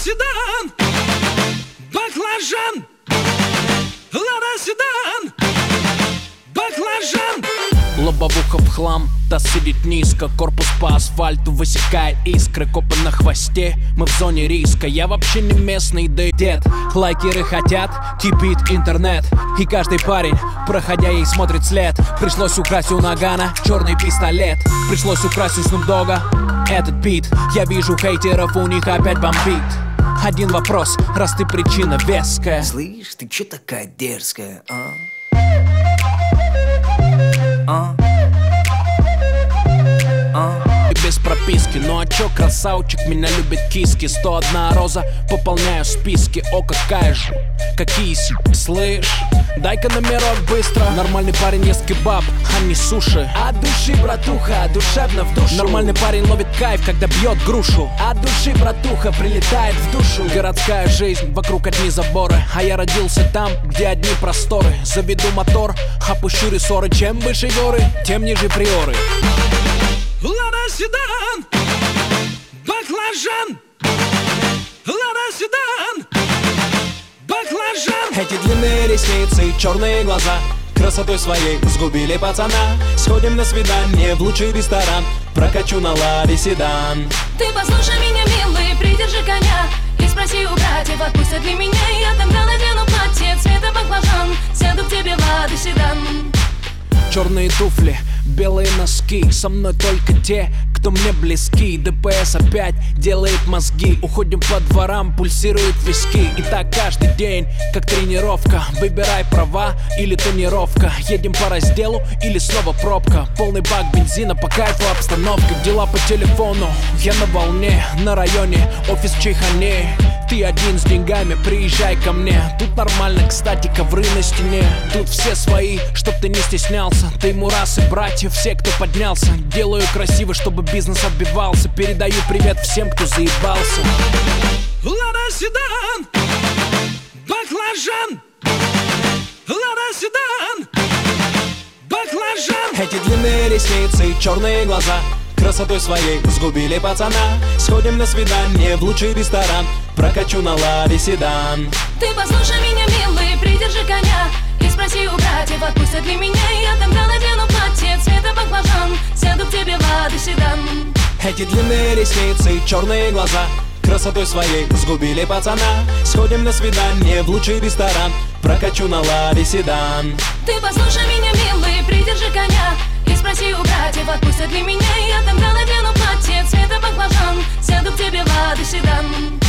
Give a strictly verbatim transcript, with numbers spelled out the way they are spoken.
седан, баклажан. Лада седан, баклажан. Лобовуха в хлам, таз сидит низко, корпус по асфальту высекает искры. Копы на хвосте, мы в зоне риска. Я вообще не местный, да и дед. Лайкеры хотят, кипит интернет. И каждый парень, проходя ей, смотрит след. Пришлось украсть у Нагана черный пистолет. Пришлось украсть у Снуп Дога этот бит. Я вижу хейтеров, у них опять бомбит. Один вопрос, раз ты причина веская. Слышь, ты чё такая дерзкая, а? А? А? Без прописки, ну а чё, красавчик, меня любит киски. Сто одна роза, пополняю списки. О, какая же, какие си, слышь. Дай-ка номерок быстро. Нормальный парень ест кебаб, а не суши. От души, братуха, душевно в душу. Нормальный парень ловит кайф, когда бьет грушу. От души, братуха, прилетает в душу. Городская жизнь, вокруг одни заборы. А я родился там, где одни просторы. Заведу мотор, опущу рессоры. Чем выше горы, тем ниже приоры. Лада седан, баклажан. Лада седан, баклажан. Эти длинные ресницы, черные глаза красотой своей сгубили пацана. Сходим на свидание в лучший ресторан. Прокачу на ладе седан. Ты послушай меня, милый, придержи коня. И спроси у братьев, отпустят ли меня. Я тогда надену платье цвета баклажан. Сяду к тебе в ладе седан. Черные туфли, белые носки. Со мной только те, кто мне близки. ДПС опять делает мозги. Уходим по дворам, пульсируют виски. И так каждый день, как тренировка. Выбирай права или тонировка. Едем по разделу или снова пробка. Полный бак бензина, по кайфу обстановка. Дела по телефону, я на волне. На районе, офис в Чайхане. Ты один с деньгами, приезжай ко мне. Тут нормально, кстати, ковры на стене. Тут все свои, чтоб ты не стеснялся. Ты мурасы, братья, все, кто поднялся. Делаю красиво, чтобы бизнес отбивался. Передаю привет всем, кто заебался. Лада седан, баклажан. Лада седан, баклажан. Эти длинные ресницы, черные глаза красотой своей сгубили пацана. Сходим на свидание в лучший ресторан. Прокачу на ладе седан. Ты послушай меня, милый, придержи коня. И спроси у братьев, отпустят ли меня. Я тогда надену платье цвета баклажан. Сяду к тебе в ладе седан. Эти длинные ресницы, черные глаза красотой своей сгубили пацана. Сходим на свидание в лучший ресторан. Прокачу на ладе седан. Ты послушай меня, милый, придержи коня. И спроси у братьев, отпустят ли меня. Я тогда надену платье цвета баклажан. Сяду к тебе в ладе седан.